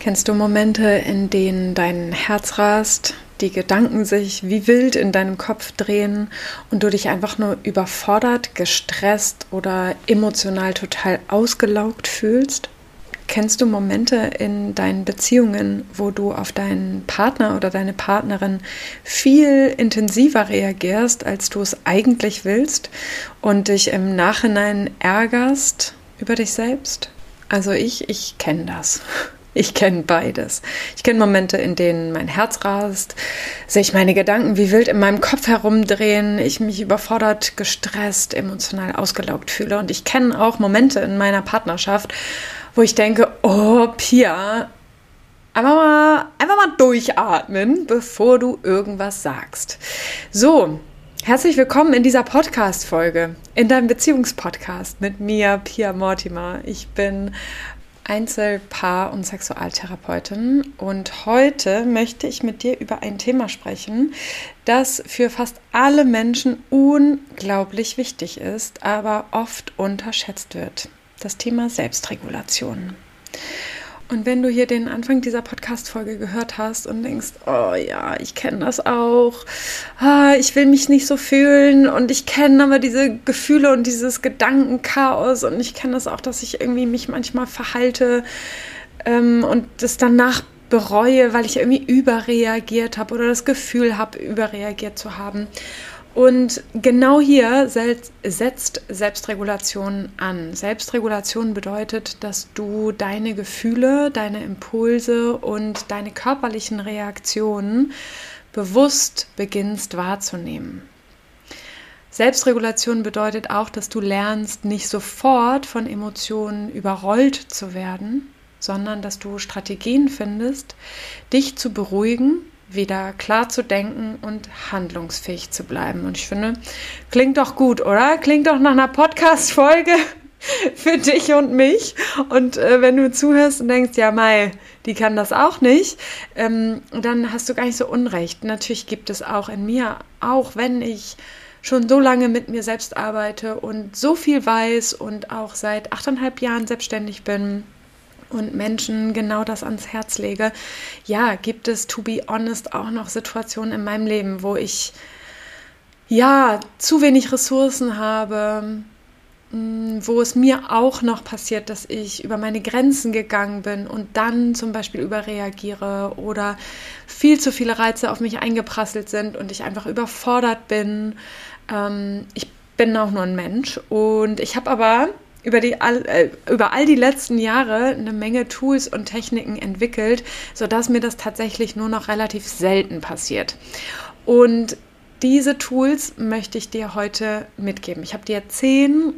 Kennst du Momente, in denen dein Herz rast, die Gedanken sich wie wild in deinem Kopf drehen und du dich einfach nur überfordert, gestresst oder emotional total ausgelaugt fühlst? Kennst du Momente in deinen Beziehungen, wo du auf deinen Partner oder deine Partnerin viel intensiver reagierst, als du es eigentlich willst und dich im Nachhinein ärgerst über dich selbst? Also ich kenne das. Ich kenne beides. Ich kenne Momente, in denen mein Herz rast, sich meine Gedanken wie wild in meinem Kopf herumdrehen, ich mich überfordert, gestresst, emotional ausgelaugt fühle. Und ich kenne auch Momente in meiner Partnerschaft, wo ich denke, oh Pia, einfach mal durchatmen, bevor du irgendwas sagst. So, herzlich willkommen in dieser Podcast-Folge, in deinem Beziehungspodcast mit mir, Pia Mortimer. Ich bin Einzelpaar- und Sexualtherapeutin und heute möchte ich mit dir über ein Thema sprechen, das für fast alle Menschen unglaublich wichtig ist, aber oft unterschätzt wird. Das Thema Selbstregulation. Und wenn du hier den Anfang dieser Podcast-Folge gehört hast und denkst, oh ja, ich kenne das auch, ich will mich nicht so fühlen und ich kenne aber diese Gefühle und dieses Gedankenchaos und ich kenne das auch, dass ich irgendwie mich manchmal verhalte und das danach bereue, weil ich irgendwie überreagiert habe oder das Gefühl habe, überreagiert zu haben. Und genau hier setzt Selbstregulation an. Selbstregulation bedeutet, dass du deine Gefühle, deine Impulse und deine körperlichen Reaktionen bewusst beginnst wahrzunehmen. Selbstregulation bedeutet auch, dass du lernst, nicht sofort von Emotionen überrollt zu werden, sondern dass du Strategien findest, dich zu beruhigen, wieder klar zu denken und handlungsfähig zu bleiben. Und ich finde, klingt doch gut, oder? Klingt doch nach einer Podcast-Folge für dich und mich. Und wenn du zuhörst und denkst, ja Mai, die kann das auch nicht, dann hast du gar nicht so Unrecht. Natürlich gibt es auch in mir, auch wenn ich schon so lange mit mir selbst arbeite und so viel weiß und auch seit 8,5 Jahren selbstständig bin, und Menschen genau das ans Herz lege, ja, gibt es, to be honest, auch noch Situationen in meinem Leben, wo ich zu wenig Ressourcen habe, wo es mir auch noch passiert, dass ich über meine Grenzen gegangen bin und dann zum Beispiel überreagiere oder viel zu viele Reize auf mich eingeprasselt sind und ich einfach überfordert bin. Ich bin auch nur ein Mensch und ich habe aber über all die letzten Jahre eine Menge Tools und Techniken entwickelt, sodass mir das tatsächlich nur noch relativ selten passiert. Und diese Tools möchte ich dir heute mitgeben. Ich habe dir 10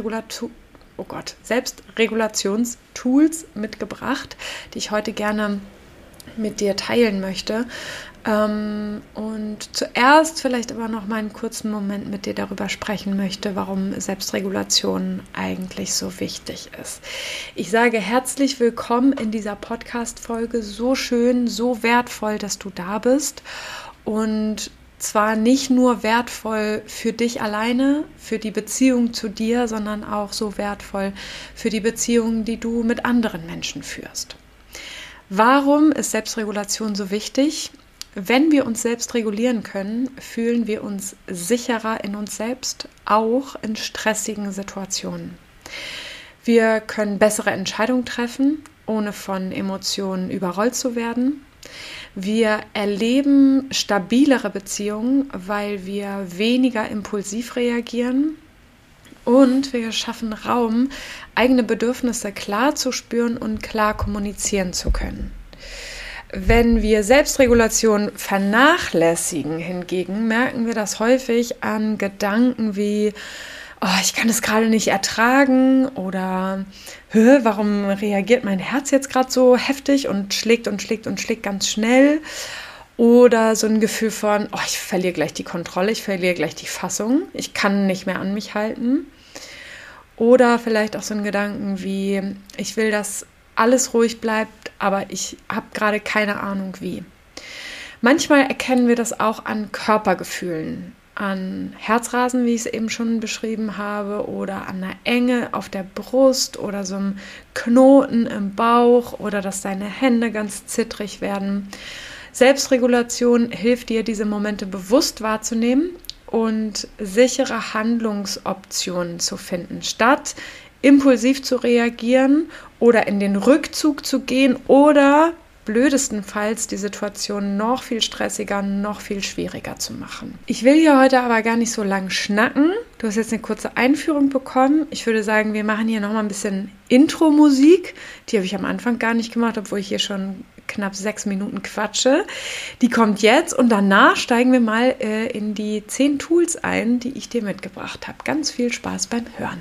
Selbstregulationstools mitgebracht, die ich heute gerne mit dir teilen möchte. Und zuerst vielleicht aber noch mal einen kurzen Moment mit dir darüber sprechen möchte, warum Selbstregulation eigentlich so wichtig ist. Ich sage herzlich willkommen in dieser Podcast-Folge. So schön, so wertvoll, dass du da bist. Und zwar nicht nur wertvoll für dich alleine, für die Beziehung zu dir, sondern auch so wertvoll für die Beziehungen, die du mit anderen Menschen führst. Warum ist Selbstregulation so wichtig? Wenn wir uns selbst regulieren können, fühlen wir uns sicherer in uns selbst, auch in stressigen Situationen. Wir können bessere Entscheidungen treffen, ohne von Emotionen überrollt zu werden. Wir erleben stabilere Beziehungen, weil wir weniger impulsiv reagieren. Und wir schaffen Raum, eigene Bedürfnisse klar zu spüren und klar kommunizieren zu können. Wenn wir Selbstregulation vernachlässigen hingegen, merken wir das häufig an Gedanken wie, ich kann es gerade nicht ertragen oder warum reagiert mein Herz jetzt gerade so heftig und schlägt ganz schnell. Oder so ein Gefühl von, ich verliere gleich die Kontrolle, ich verliere gleich die Fassung, ich kann nicht mehr an mich halten. Oder vielleicht auch so ein Gedanken wie, ich will, dass alles ruhig bleibt, aber ich habe gerade keine Ahnung wie. Manchmal erkennen wir das auch an Körpergefühlen. an Herzrasen, wie ich es eben schon beschrieben habe, oder an einer Enge auf der Brust oder so einem Knoten im Bauch oder dass deine Hände ganz zittrig werden. Selbstregulation hilft dir, diese Momente bewusst wahrzunehmen und sichere Handlungsoptionen zu finden, statt impulsiv zu reagieren oder in den Rückzug zu gehen oder blödestenfalls die Situation noch viel stressiger, noch viel schwieriger zu machen. Ich will hier heute aber gar nicht so lang schnacken. Du hast jetzt eine kurze Einführung bekommen. Ich würde sagen, wir machen hier nochmal ein bisschen Intro-Musik. Die habe ich am Anfang gar nicht gemacht, obwohl ich hier schon knapp 6 Minuten quatsche. Die kommt jetzt und danach steigen wir mal in die 10 Tools ein, die ich dir mitgebracht habe. Ganz viel Spaß beim Hören.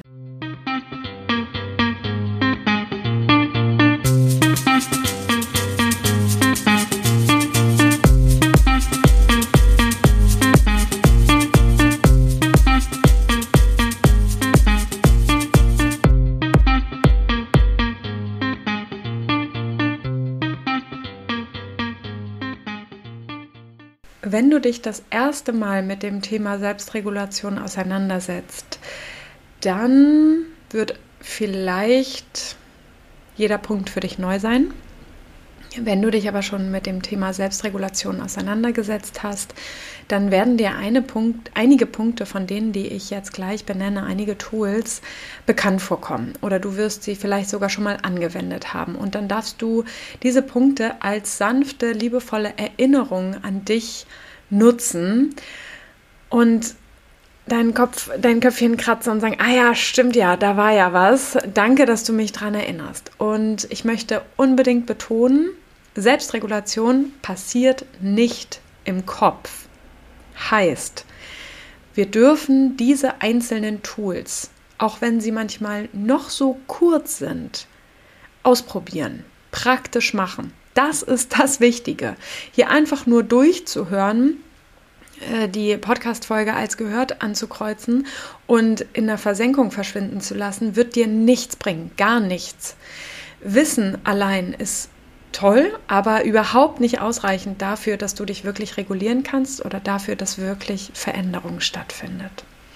Wenn du dich das erste Mal mit dem Thema Selbstregulation auseinandersetzt, dann wird vielleicht jeder Punkt für dich neu sein. Wenn du dich aber schon mit dem Thema Selbstregulation auseinandergesetzt hast, dann werden dir einige Punkte von denen, die ich jetzt gleich benenne, einige Tools, bekannt vorkommen. Oder du wirst sie vielleicht sogar schon mal angewendet haben. Und dann darfst du diese Punkte als sanfte, liebevolle Erinnerung an dich nutzen und dein Köpfchen kratzen und sagen, ah ja, stimmt ja, da war ja was. Danke, dass du mich daran erinnerst. Und ich möchte unbedingt betonen, Selbstregulation passiert nicht im Kopf. Heißt, wir dürfen diese einzelnen Tools, auch wenn sie manchmal noch so kurz sind, ausprobieren, praktisch machen. Das ist das Wichtige. Hier einfach nur durchzuhören, die Podcast-Folge als gehört anzukreuzen und in der Versenkung verschwinden zu lassen, wird dir nichts bringen, gar nichts. Wissen allein ist toll, aber überhaupt nicht ausreichend dafür, dass du dich wirklich regulieren kannst oder dafür, dass wirklich Veränderung stattfindet.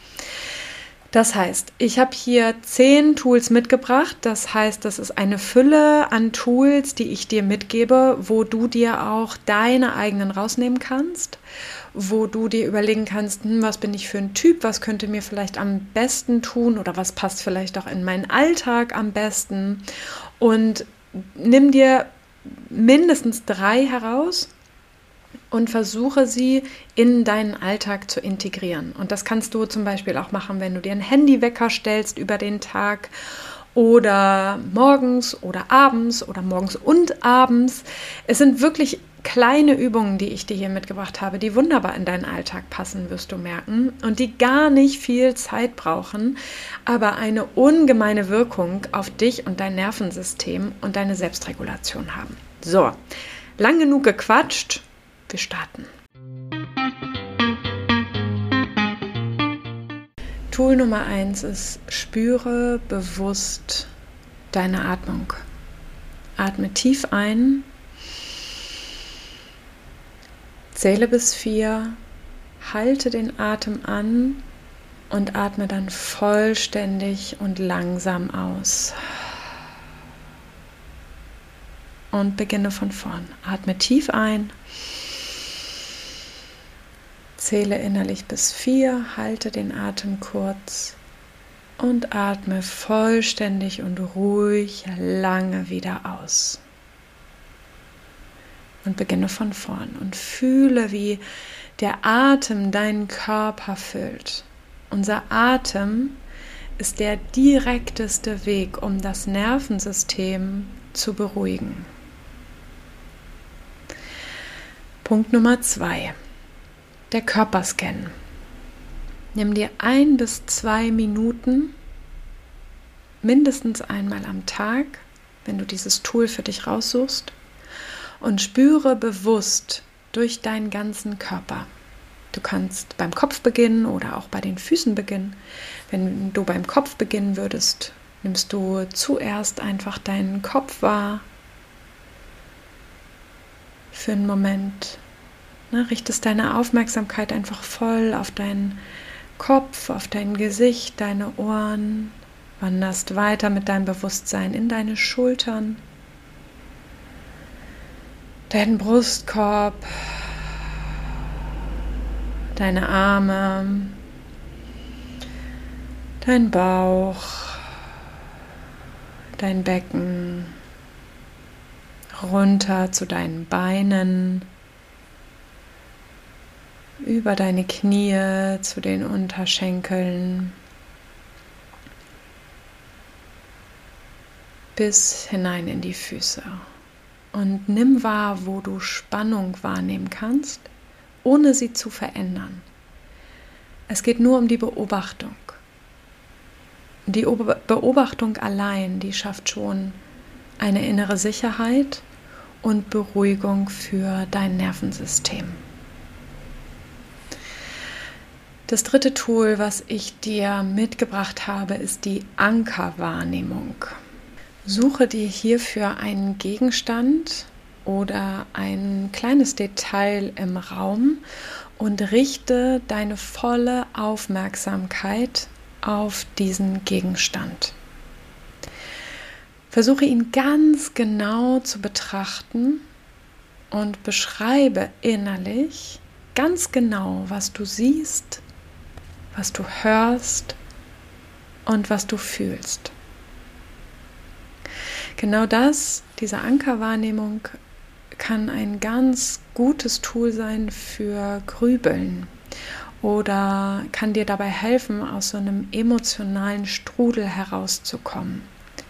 Das heißt, ich habe hier 10 Tools mitgebracht. Das heißt, das ist eine Fülle an Tools, die ich dir mitgebe, wo du dir auch deine eigenen rausnehmen kannst, wo du dir überlegen kannst, was bin ich für ein Typ, was könnte mir vielleicht am besten tun oder was passt vielleicht auch in meinen Alltag am besten. Und nimm dir mindestens 3 heraus und versuche sie in deinen Alltag zu integrieren. Und das kannst du zum Beispiel auch machen, wenn du dir einen Handywecker stellst über den Tag oder morgens und abends. Es sind wirklich kleine Übungen, die ich dir hier mitgebracht habe, die wunderbar in deinen Alltag passen, wirst du merken, und die gar nicht viel Zeit brauchen, aber eine ungemeine Wirkung auf dich und dein Nervensystem und deine Selbstregulation haben. So, lang genug gequatscht, wir starten. Tool Nummer 1 ist, spüre bewusst deine Atmung. Atme tief ein, zähle bis 4, halte den Atem an und atme dann vollständig und langsam aus. Und beginne von vorn. Atme tief ein, zähle innerlich bis 4, halte den Atem kurz und atme vollständig und ruhig lange wieder aus. Und beginne von vorn und fühle, wie der Atem deinen Körper füllt. Unser Atem ist der direkteste Weg, um das Nervensystem zu beruhigen. Punkt Nummer 2. Der Körperscan. Nimm dir 1 bis 2 Minuten, mindestens einmal am Tag, wenn du dieses Tool für dich raussuchst, und spüre bewusst durch deinen ganzen Körper. Du kannst beim Kopf beginnen oder auch bei den Füßen beginnen. Wenn du beim Kopf beginnen würdest, nimmst du zuerst einfach deinen Kopf wahr für einen Moment Richtest deine Aufmerksamkeit einfach voll auf deinen Kopf, auf dein Gesicht, deine Ohren, wanderst weiter mit deinem Bewusstsein in deine Schultern, deinen Brustkorb, deine Arme, dein Bauch, dein Becken, runter zu deinen Beinen, über deine Knie zu den Unterschenkeln, bis hinein in die Füße. Und nimm wahr, wo du Spannung wahrnehmen kannst, ohne sie zu verändern. Es geht nur um die Beobachtung. Die Beobachtung allein, die schafft schon eine innere Sicherheit und Beruhigung für dein Nervensystem. Das dritte Tool, was ich dir mitgebracht habe, ist die Ankerwahrnehmung. Suche dir hierfür einen Gegenstand oder ein kleines Detail im Raum und richte deine volle Aufmerksamkeit auf diesen Gegenstand. Versuche ihn ganz genau zu betrachten und beschreibe innerlich ganz genau, was du siehst, was du hörst und was du fühlst. Genau das, diese Ankerwahrnehmung, kann ein ganz gutes Tool sein für Grübeln oder kann dir dabei helfen, aus so einem emotionalen Strudel herauszukommen.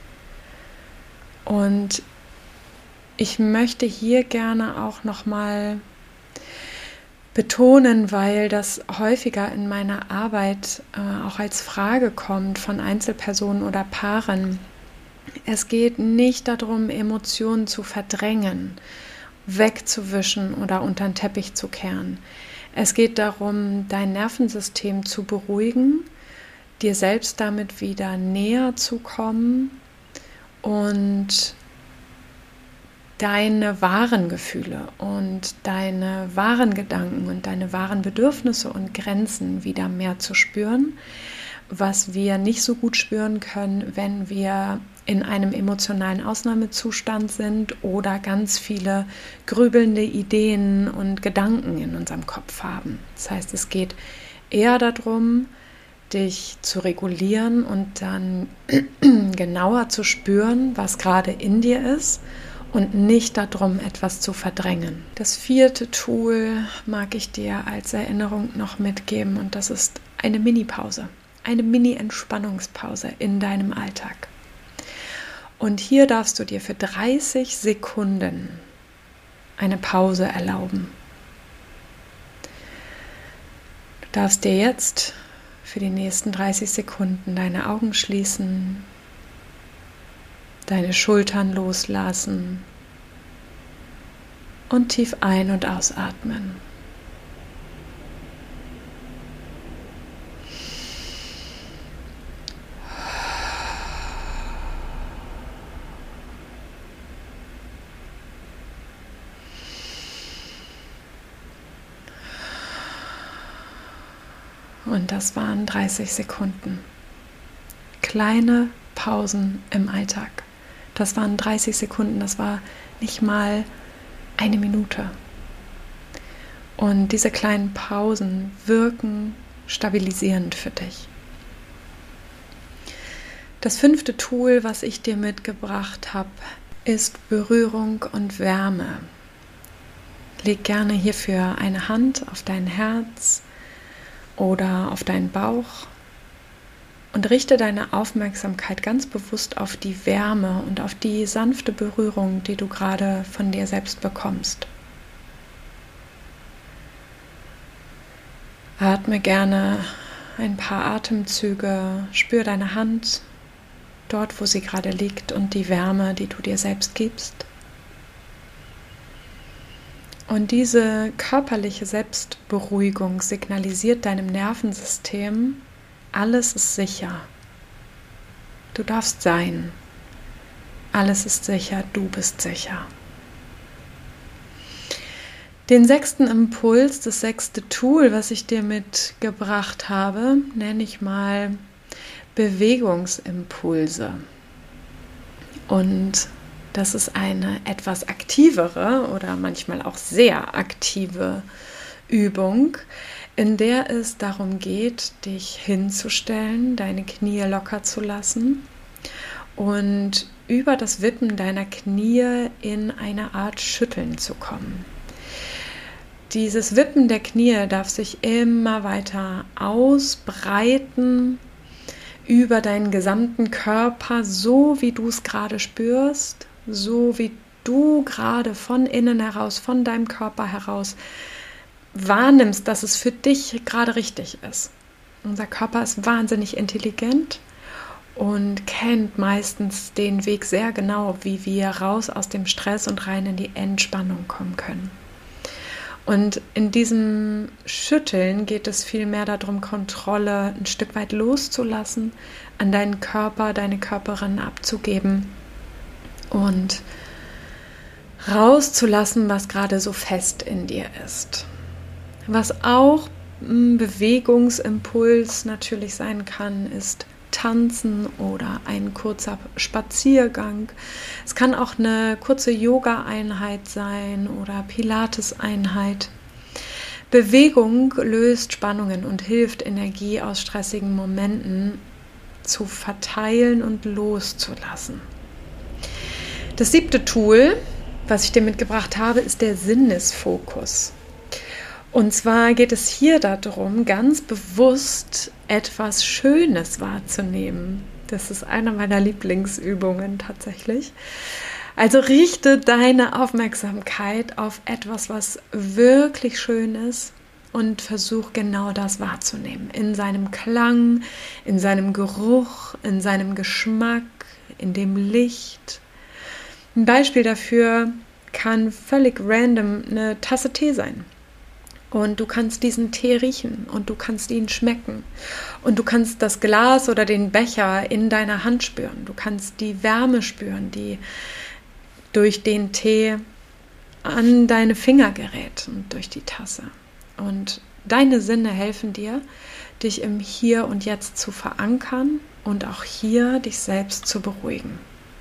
Und ich möchte hier gerne auch nochmal betonen, weil das häufiger in meiner Arbeit auch als Frage kommt von Einzelpersonen oder Paaren. Es geht nicht darum, Emotionen zu verdrängen, wegzuwischen oder unter den Teppich zu kehren. Es geht darum, dein Nervensystem zu beruhigen, dir selbst damit wieder näher zu kommen und deine wahren Gefühle und deine wahren Gedanken und deine wahren Bedürfnisse und Grenzen wieder mehr zu spüren, was wir nicht so gut spüren können, wenn wir in einem emotionalen Ausnahmezustand sind oder ganz viele grübelnde Ideen und Gedanken in unserem Kopf haben. Das heißt, es geht eher darum, dich zu regulieren und dann genauer zu spüren, was gerade in dir ist und nicht darum, etwas zu verdrängen. Das vierte Tool mag ich dir als Erinnerung noch mitgeben und das ist eine Mini-Pause, eine Mini-Entspannungspause in deinem Alltag. Und hier darfst du dir für 30 Sekunden eine Pause erlauben. Du darfst dir jetzt für die nächsten 30 Sekunden deine Augen schließen, deine Schultern loslassen und tief ein- und ausatmen. Und das waren 30 Sekunden. Kleine Pausen im Alltag. Das waren 30 Sekunden, das war nicht mal eine Minute. Und diese kleinen Pausen wirken stabilisierend für dich. Das fünfte Tool, was ich dir mitgebracht habe, ist Berührung und Wärme. Leg gerne hierfür eine Hand auf dein Herz oder auf deinen Bauch und richte deine Aufmerksamkeit ganz bewusst auf die Wärme und auf die sanfte Berührung, die du gerade von dir selbst bekommst. Atme gerne ein paar Atemzüge, spür deine Hand dort, wo sie gerade liegt und die Wärme, die du dir selbst gibst. Und diese körperliche Selbstberuhigung signalisiert deinem Nervensystem, alles ist sicher. Du darfst sein. Alles ist sicher, du bist sicher. Den 6. Impuls, das 6. Tool, was ich dir mitgebracht habe, nenne ich mal Bewegungsimpulse. Und das ist eine etwas aktivere oder manchmal auch sehr aktive Übung, in der es darum geht, dich hinzustellen, deine Knie locker zu lassen und über das Wippen deiner Knie in eine Art Schütteln zu kommen. Dieses Wippen der Knie darf sich immer weiter ausbreiten über deinen gesamten Körper, so wie du es gerade spürst, so wie du gerade von innen heraus, von deinem Körper heraus wahrnimmst, dass es für dich gerade richtig ist. Unser Körper ist wahnsinnig intelligent und kennt meistens den Weg sehr genau, wie wir raus aus dem Stress und rein in die Entspannung kommen können. Und in diesem Schütteln geht es vielmehr darum, Kontrolle ein Stück weit loszulassen, an deinen Körper, deine Körperin abzugeben und rauszulassen, was gerade so fest in dir ist. Was auch ein Bewegungsimpuls natürlich sein kann, ist Tanzen oder ein kurzer Spaziergang. Es kann auch eine kurze Yoga-Einheit sein oder Pilates-Einheit. Bewegung löst Spannungen und hilft, Energie aus stressigen Momenten zu verteilen und loszulassen. Das 7. Tool, was ich dir mitgebracht habe, ist der Sinnesfokus. Und zwar geht es hier darum, ganz bewusst etwas Schönes wahrzunehmen. Das ist eine meiner Lieblingsübungen tatsächlich. Also richte deine Aufmerksamkeit auf etwas, was wirklich schön ist und versuch genau das wahrzunehmen. In seinem Klang, in seinem Geruch, in seinem Geschmack, in dem Licht. Ein Beispiel dafür kann völlig random eine Tasse Tee sein. Und du kannst diesen Tee riechen und du kannst ihn schmecken. Und du kannst das Glas oder den Becher in deiner Hand spüren. Du kannst die Wärme spüren, die durch den Tee an deine Finger gerät und durch die Tasse. Und deine Sinne helfen dir, dich im Hier und Jetzt zu verankern und auch hier dich selbst zu beruhigen.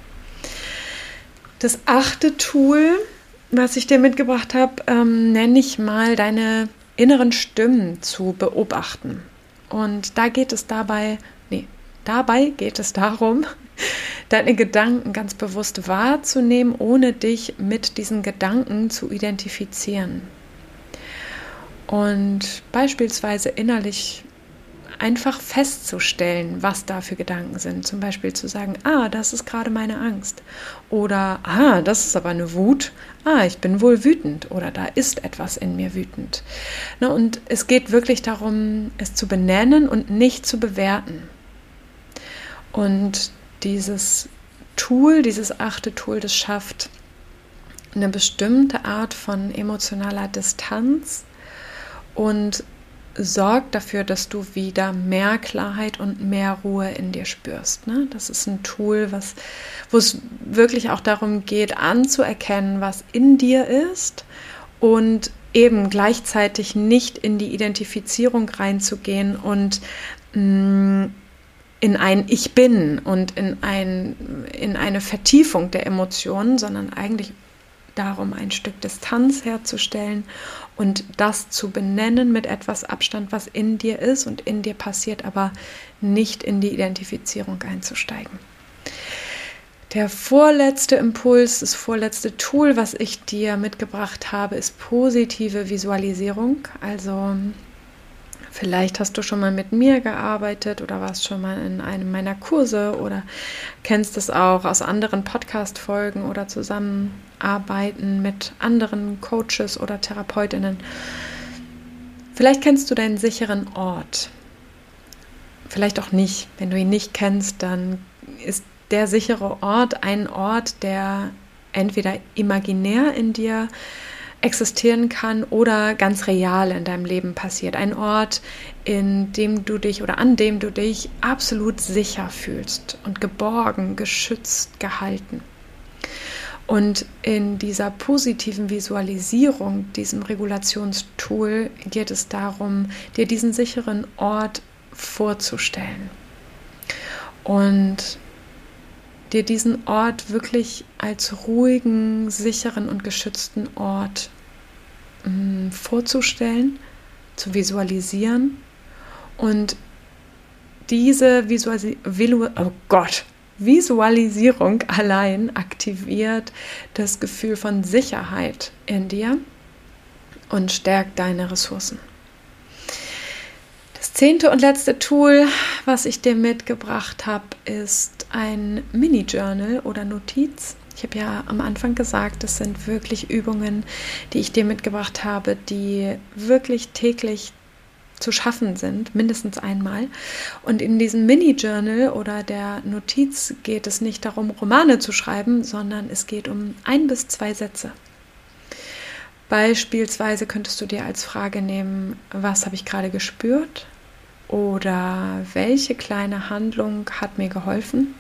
Das 8. Tool, was ich dir mitgebracht habe, nenne ich mal deine inneren Stimmen zu beobachten. Und dabei geht es darum, deine Gedanken ganz bewusst wahrzunehmen, ohne dich mit diesen Gedanken zu identifizieren. Und beispielsweise innerlich einfach festzustellen, was da für Gedanken sind. Zum Beispiel zu sagen, das ist gerade meine Angst. Oder, das ist aber eine Wut. Ich bin wohl wütend. Oder da ist etwas in mir wütend. Und es geht wirklich darum, es zu benennen und nicht zu bewerten. Und dieses Tool, dieses 8. Tool, das schafft eine bestimmte Art von emotionaler Distanz und sorgt dafür, dass du wieder mehr Klarheit und mehr Ruhe in dir spürst. Das ist ein Tool, wo es wirklich auch darum geht, anzuerkennen, was in dir ist und eben gleichzeitig nicht in die Identifizierung reinzugehen und in ein Ich bin und in eine Vertiefung der Emotionen, sondern eigentlich darum, ein Stück Distanz herzustellen und das zu benennen mit etwas Abstand, was in dir ist und in dir passiert, aber nicht in die Identifizierung einzusteigen. Der vorletzte Impuls, das vorletzte Tool, was ich dir mitgebracht habe, ist positive Visualisierung. Also vielleicht hast du schon mal mit mir gearbeitet oder warst schon mal in einem meiner Kurse oder kennst es auch aus anderen Podcast-Folgen oder Zusammenarbeiten mit anderen Coaches oder Therapeutinnen. Vielleicht kennst du deinen sicheren Ort. Vielleicht auch nicht. Wenn du ihn nicht kennst, dann ist der sichere Ort ein Ort, der entweder imaginär in dir existieren kann oder ganz real in deinem Leben passiert. Ein Ort, in dem du dich oder an dem du dich absolut sicher fühlst und geborgen, geschützt, gehalten. Und in dieser positiven Visualisierung, diesem Regulationstool, geht es darum, dir diesen sicheren Ort vorzustellen und dir diesen Ort wirklich als ruhigen, sicheren und geschützten Ort vorzustellen, zu visualisieren und diese Visualisierung allein aktiviert das Gefühl von Sicherheit in dir und stärkt deine Ressourcen. Das 10. und letzte Tool, was ich dir mitgebracht habe, ist ein Mini-Journal oder Notiz. Ich habe ja am Anfang gesagt, das sind wirklich Übungen, die ich dir mitgebracht habe, die wirklich täglich zu schaffen sind, mindestens einmal. Und in diesem Mini-Journal oder der Notiz geht es nicht darum, Romane zu schreiben, sondern es geht um 1 bis 2 Sätze. Beispielsweise könntest du dir als Frage nehmen, was habe ich gerade gespürt? Oder welche kleine Handlung hat mir geholfen?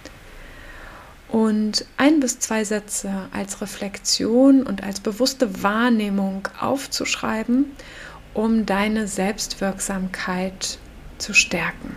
Und 1 bis 2 Sätze als Reflexion und als bewusste Wahrnehmung aufzuschreiben, um deine Selbstwirksamkeit zu stärken.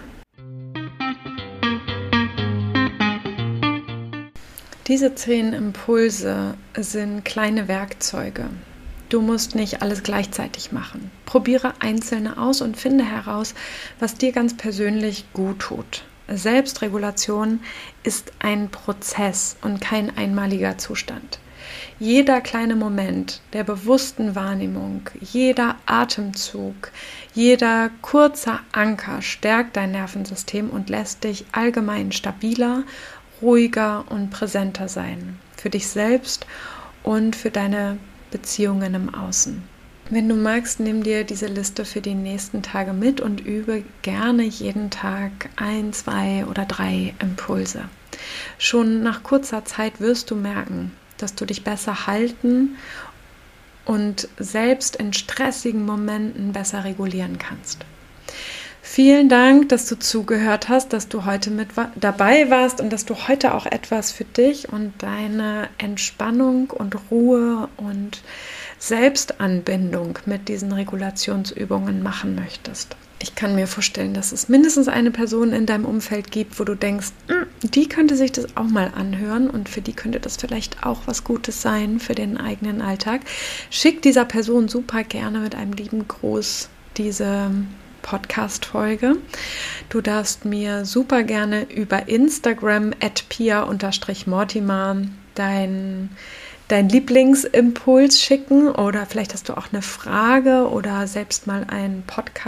Diese 10 Impulse sind kleine Werkzeuge. Du musst nicht alles gleichzeitig machen. Probiere einzelne aus und finde heraus, was dir ganz persönlich gut tut. Selbstregulation ist ein Prozess und kein einmaliger Zustand. Jeder kleine Moment der bewussten Wahrnehmung, jeder Atemzug, jeder kurze Anker stärkt dein Nervensystem und lässt dich allgemein stabiler, ruhiger und präsenter sein. Für dich selbst und für deine Beziehungen im Außen. Wenn du magst, nimm dir diese Liste für die nächsten Tage mit und übe gerne jeden Tag 1, 2 oder 3 Impulse. Schon nach kurzer Zeit wirst du merken, dass du dich besser halten und selbst in stressigen Momenten besser regulieren kannst. Vielen Dank, dass du zugehört hast, dass du heute mit dabei warst und dass du heute auch etwas für dich und deine Entspannung und Ruhe und Selbstanbindung mit diesen Regulationsübungen machen möchtest. Ich kann mir vorstellen, dass es mindestens eine Person in deinem Umfeld gibt, wo du denkst, die könnte sich das auch mal anhören und für die könnte das vielleicht auch was Gutes sein für den eigenen Alltag. Schick dieser Person super gerne mit einem lieben Gruß diese Podcast-Folge. Du darfst mir super gerne über Instagram @pia_mortimer dein Lieblingsimpuls schicken oder vielleicht hast du auch eine Frage oder selbst mal einen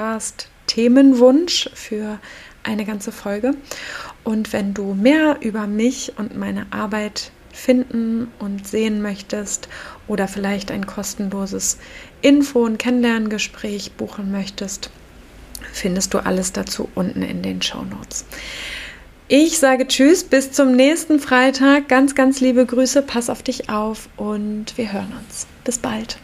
Podcast-Themenwunsch für eine ganze Folge. Und wenn du mehr über mich und meine Arbeit finden und sehen möchtest oder vielleicht ein kostenloses Info- und Kennenlerngespräch buchen möchtest, findest du alles dazu unten in den Shownotes. Ich sage Tschüss, bis zum nächsten Freitag. Ganz, ganz liebe Grüße, pass auf dich auf und wir hören uns. Bis bald.